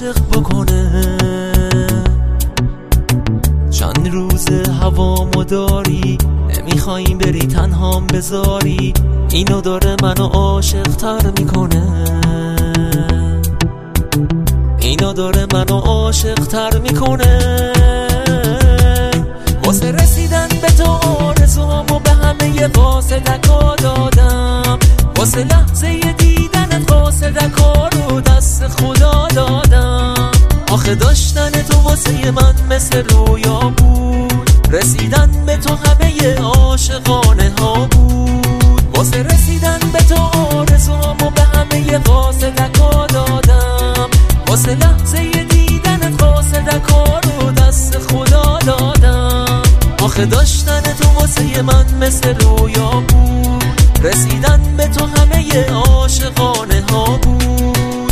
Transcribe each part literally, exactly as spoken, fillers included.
عاشق بکنه. چند روز هوامو داری، نمیخوایی بری تنهام بذاری، اینو داره منو عاشق تر میکنه. اینو داره منو عاشق تر میکنه. واسه رسیدن به تو آرزوامو به همه قاصدکا دادم، واسه لحظه دیدنت قاصدکا رو دست خدا دادم. آخه داشتن تو واسه من مثل رویا بود، رسیدن به تو همه عاشقانه ها بود. واسه رسیدن به تو آرزوامو به همه قاصدکا دادم، واسه لحظه دیدنت قاصدکا رو دست خدا دادم. آخه داشتن تو واسه من مثل رویا بود، رسیدن به تو همه عاشقانه ها بود.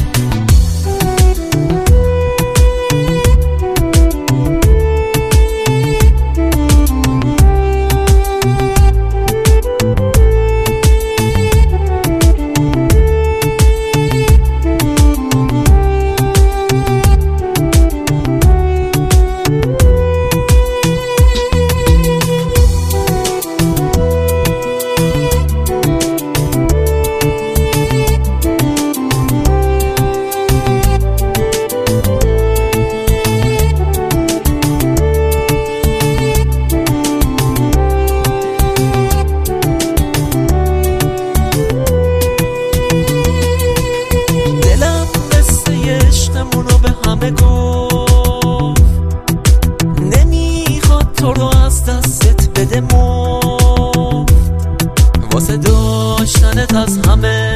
گفت نمیخواد تو رو از دستت بده مفت، واسه داشتنت از همه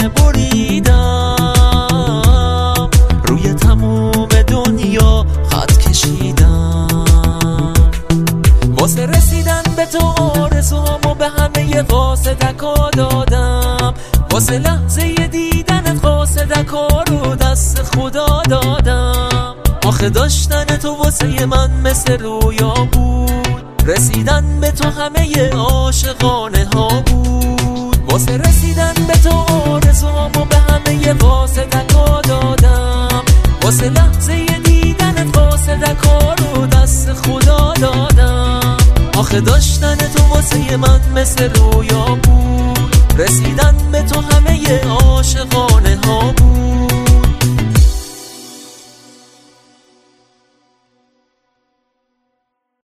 بریدم، روی تموم دنیا خط کشیدم. واسه رسیدن به تو آرزوامو به همه قاصدکا دادم، واسه لحظه دیدنت قاصدکا رو دست خدا دادم. آخه داشتن تو واسه من مثل رویا بود، رسیدن به تو همه عاشقانه ها بود. واسه رسیدن به تو آرزوامو به همه قاصدکا دادم، واسه لحظه دیدنت قاصدکا رو دست خدا دادم. آخه داشتن تو واسه من مثل رویا بود، رسیدن به تو همه عاشقانه ها بود.